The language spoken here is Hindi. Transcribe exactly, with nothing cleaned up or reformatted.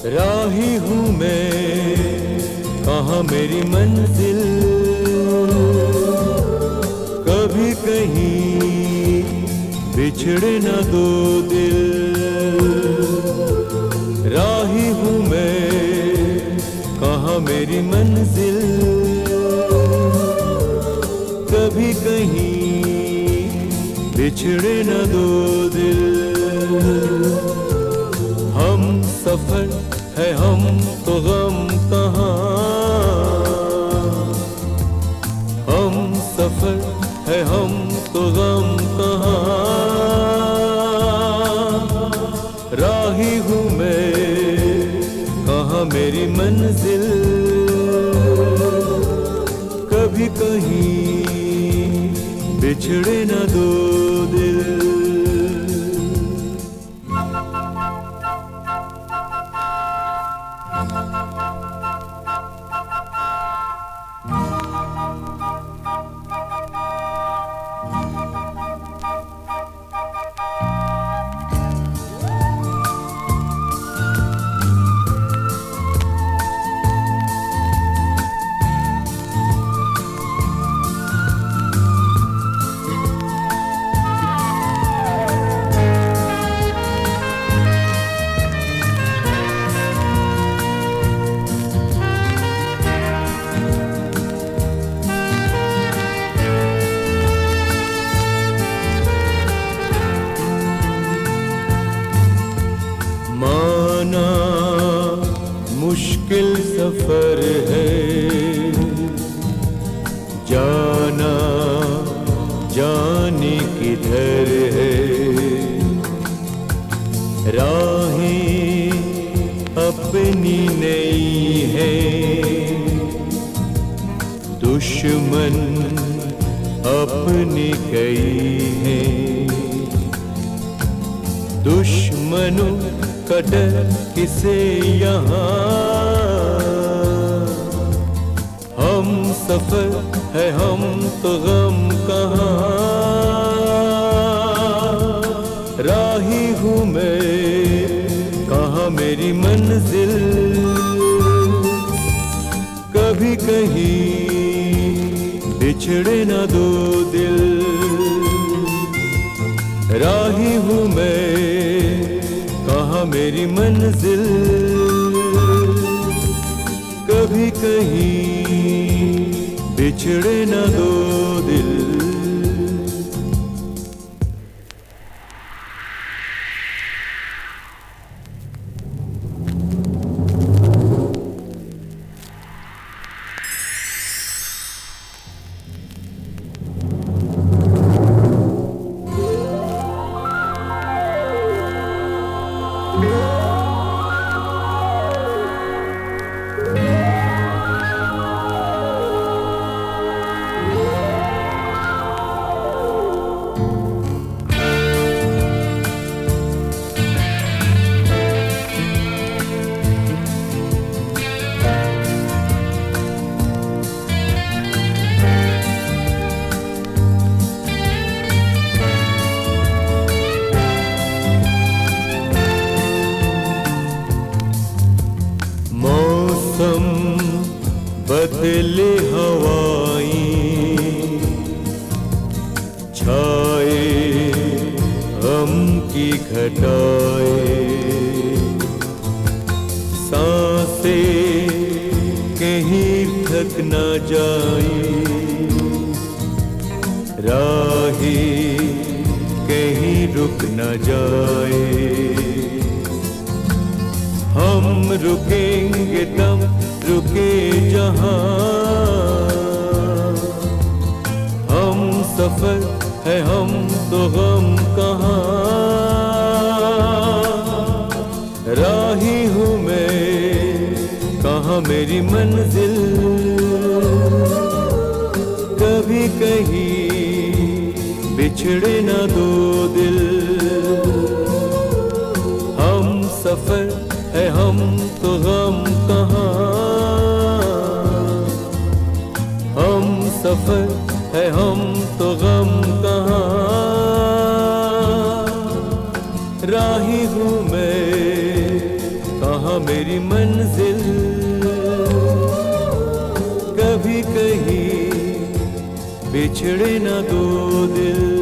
राही हूँ मैं, कहाँ मेरी मंजिल, कभी कहीं बिछड़े न दो दिल। राही हूँ मैं, कहाँ मेरी मंजिल, कभी कहीं बिछड़े न दो दिल। हम सफर है हम तो गम कहाँ, हम सफर है हम तो गम कहाँ। राही हूँ मैं, कहाँ मेरी मंजिल, कभी कहीं बिछड़े न दो दिल। माना मुश्किल सफर है, जाना जाने किधर है। राहें अपनी नई है, दुश्मन अपनी कई है। दुश्मनों का डर किसे यहाँ, हम सफर है हम तो गम कहाँ। राही हूँ मैं, कहाँ मेरी मंजिल, कभी कहीं बिछड़े न दो दिल। राही हूँ मैं, कहाँ मेरी मंजिल, कभी कहीं बिछड़े न दो दिल। मौसम बदले हवाएं, छाए गम की घटाएं। सांसें कहीं थक न जाए, राहें कहीं रुक न जाए। हम रुकेंगे दम रुके जहाँ, हम सफर है हम तो गम कहाँ। राही हूँ मैं, कहाँ मेरी मंजिल, कभी कहीं बिछड़े न दो दिल। हम सफर है हम तो गम कहाँ, हम सफर है हम तो गम कहाँ। राही हूँ मैं, कहाँ वहाँ मेरी मंजिल। कभी कहीं बिछड़े ना दो दिल।